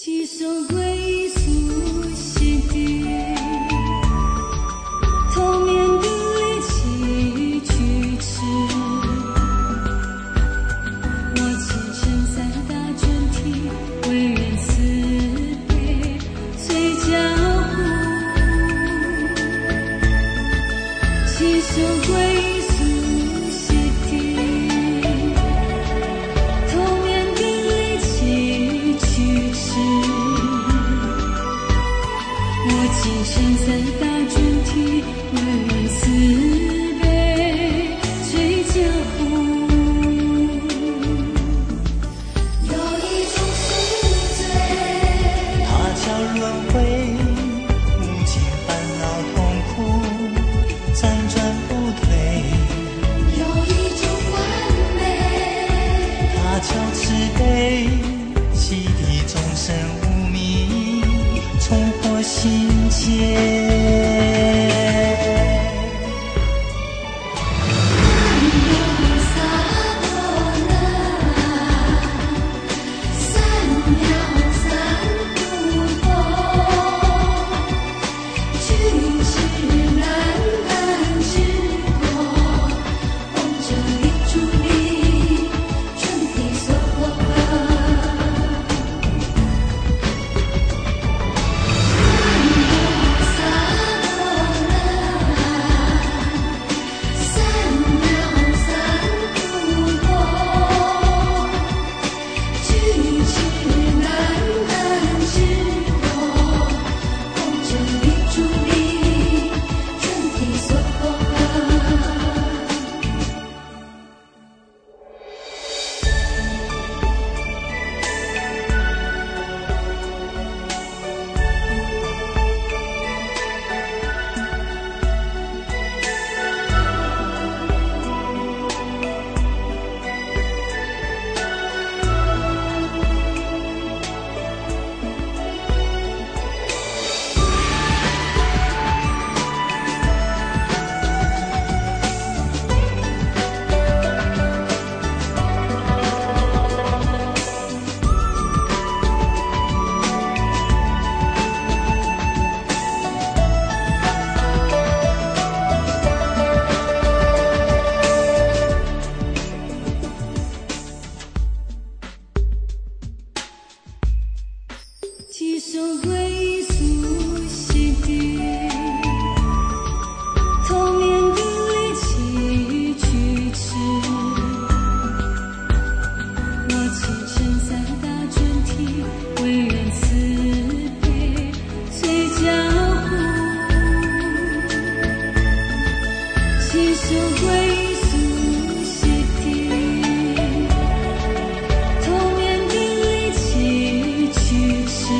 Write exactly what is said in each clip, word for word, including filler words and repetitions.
几首归宿洗涤，透面的力气去吃。我启程三大专题，为人慈悲，随交互。几首归宿洗涤，透面的力气去吃。我今生三大专题，为人慈悲，随交互。有一种宿醉， 它叫轮回，无尽烦恼痛苦，辗转不退。 有一种完美， 它叫慈悲，洗涤众生无明，重获心结。 几首归宿洗涤，透面的力气去吃。我启程三大专题，为人慈悲，随交互。几首归宿洗涤，透面的力气去吃。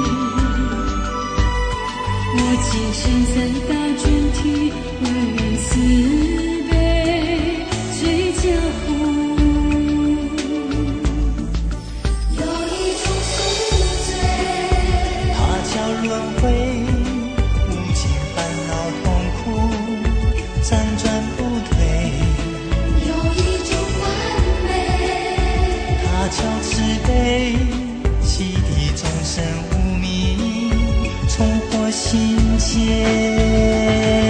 我今生三大专题，为人慈悲，随交互。有一种宿醉， 它叫轮回，无尽烦恼痛苦，辗转不退。 有一种完美， 它叫慈悲，洗涤众生无明，重获心结。